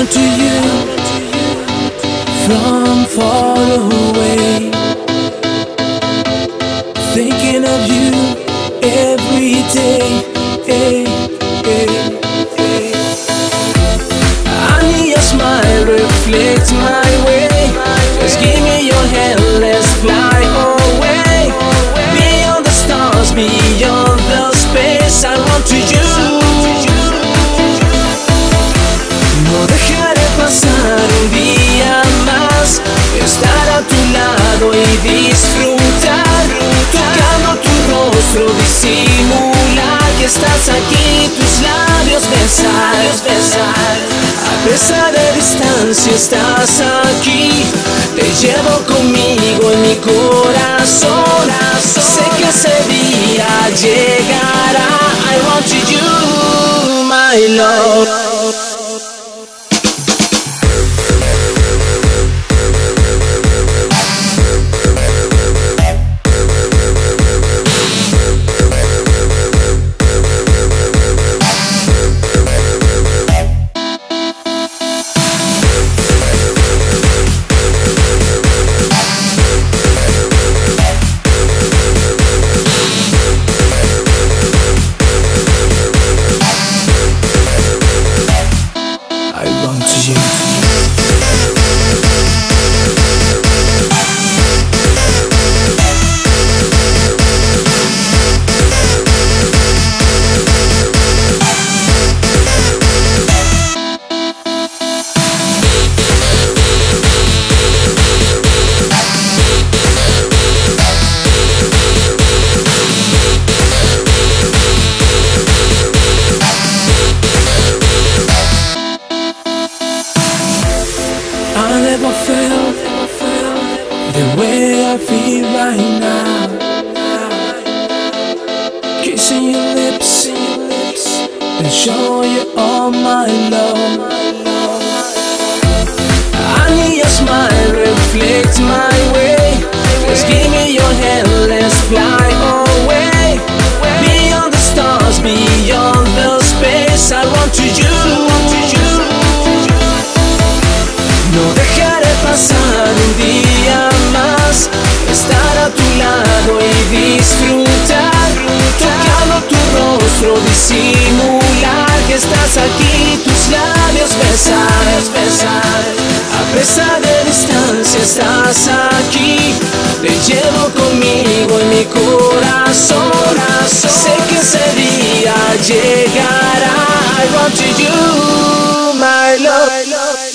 to you from far away, thinking of you every day. I need your smile, reflect my way. Just give me your hand, let's fly away. Beyond the stars, beyond the space, I want to you. No dejaré pasar un día más, estar a tu lado y disfrutar, tocando tu rostro, disimular que estás aquí, tus labios besar. A pesar de distancia estás aquí, te llevo conmigo en mi corazón. Sé que ese día llegará. I want you, my love. I never felt the way I feel right now, kissing your lips and show you all my love. I need your smile, reflect my way. Just give me your hand, let's fly away. Beyond the stars, beyond the space, I want to you. No dejaré pasar un día más, estar a tu lado y disfrutar, tocando tu rostro, disimular que estás aquí, tus labios besar. A pesar de distancia estás aquí, te llevo conmigo en mi corazón. Sé que ese día llegará. I want you, my love.